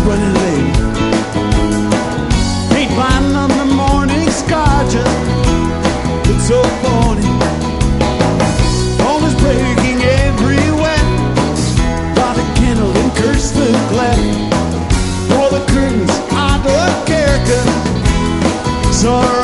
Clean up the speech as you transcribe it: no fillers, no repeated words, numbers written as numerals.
running late. Ain't finding on the morning sky, just it's so phony. Phone is breaking everywhere. Light a candle and curse the glare. Pull the curtains, I don't care, 'cause sorry.